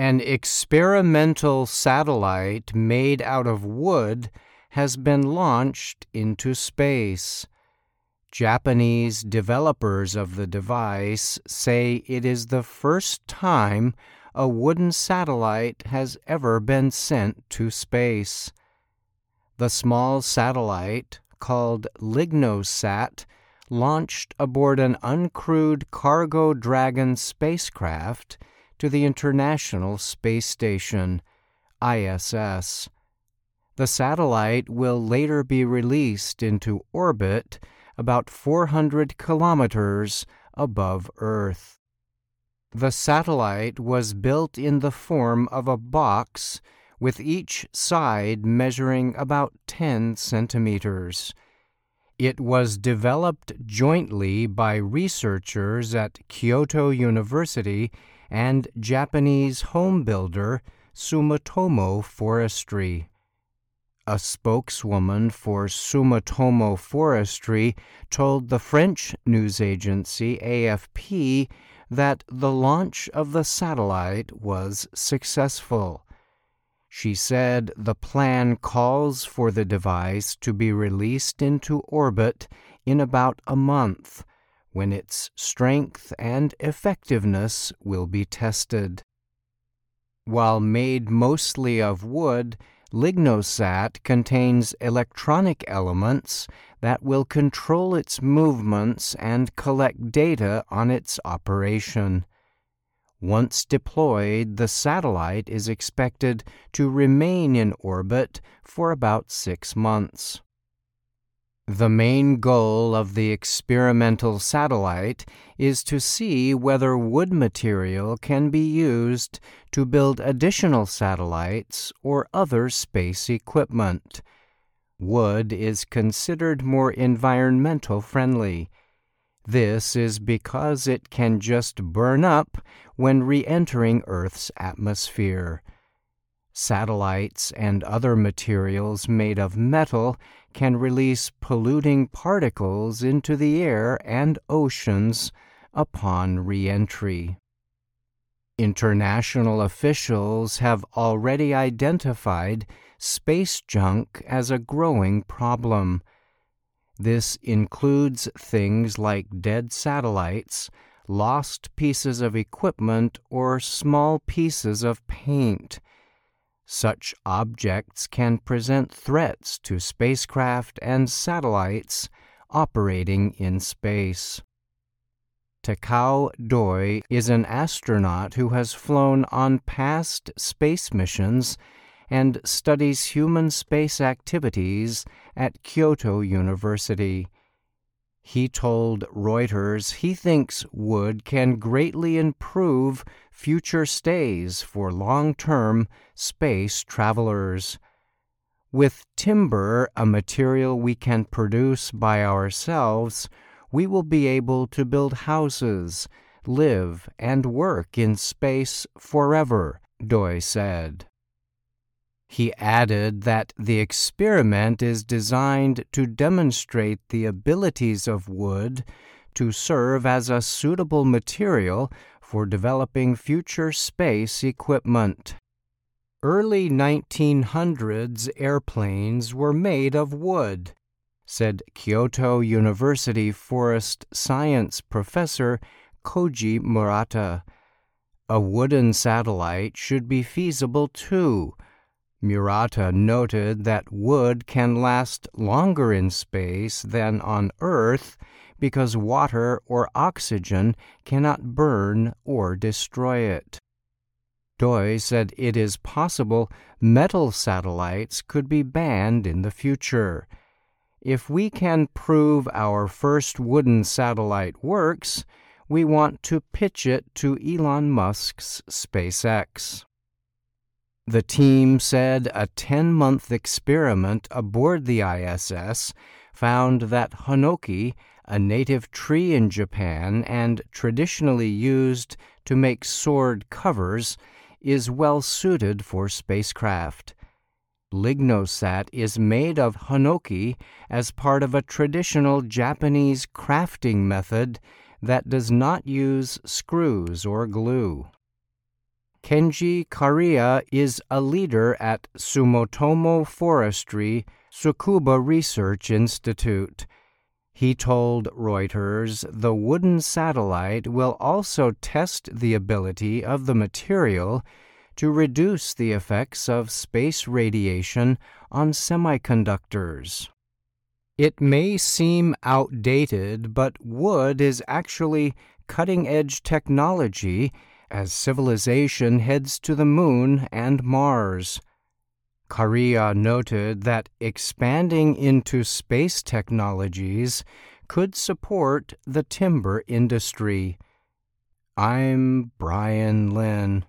An experimental satellite made out of wood has been launched into space. Japanese developers of the device say it is the first time a wooden satellite has ever been sent to space. The small satellite, called LignoSat, launched aboard an uncrewed Cargo Dragon spacecraft to the International Space Station, ISS. The satellite will later be released into orbit about 400 kilometers above Earth. The satellite was built in the form of a box with each side measuring about 10 centimeters. It was developed jointly by researchers at Kyoto University and Japanese home builder Sumitomo Forestry. A spokeswoman for Sumitomo Forestry told the French news agency AFP that the launch of the satellite was successful. She said the plan calls for the device to be released into orbit in about a month, when its strength and effectiveness will be tested. While made mostly of wood, LignoSat contains electronic elements that will control its movements and collect data on its operation. Once deployed, the satellite is expected to remain in orbit for about 6 months. The main goal of the experimental satellite is to see whether wood material can be used to build additional satellites or other space equipment. Wood is considered more environmental friendly. This is because it can just burn up when re-entering Earth's atmosphere. Satellites and other materials made of metal can release polluting particles into the air and oceans upon re-entry. International officials have already identified space junk as a growing problem. This includes things like dead satellites, lost pieces of equipment, or small pieces of paint. Such objects can present threats to spacecraft and satellites operating in space. Takao Doi is an astronaut who has flown on past space missions and studies human space activities at Kyoto University. He told Reuters he thinks wood can greatly improve future stays for long-term space travelers. With timber, a material we can produce by ourselves, we will be able to build houses, live, and work in space forever, Doi said. He added that the experiment is designed to demonstrate the abilities of wood to serve as a suitable material for developing future space equipment. Early 1900s airplanes were made of wood, said Kyoto University forest science professor Koji Murata. A wooden satellite should be feasible too. Murata noted that wood can last longer in space than on Earth because water or oxygen cannot burn or destroy it. Doi said it is possible metal satellites could be banned in the future. If we can prove our first wooden satellite works, we want to pitch it to Elon Musk's SpaceX. The team said a 10-month experiment aboard the ISS found that hinoki, a native tree in Japan and traditionally used to make sword covers, is well suited for spacecraft. LignoSat is made of hinoki as part of a traditional Japanese crafting method that does not use screws or glue. Kenji Kariya is a leader at Sumitomo Forestry Tsukuba Research Institute. He told Reuters the wooden satellite will also test the ability of the material to reduce the effects of space radiation on semiconductors. It may seem outdated, but wood is actually cutting-edge technology as civilization heads to the Moon and Mars. Kariya noted that expanding into space technologies could support the timber industry. I'm Brian Lynn.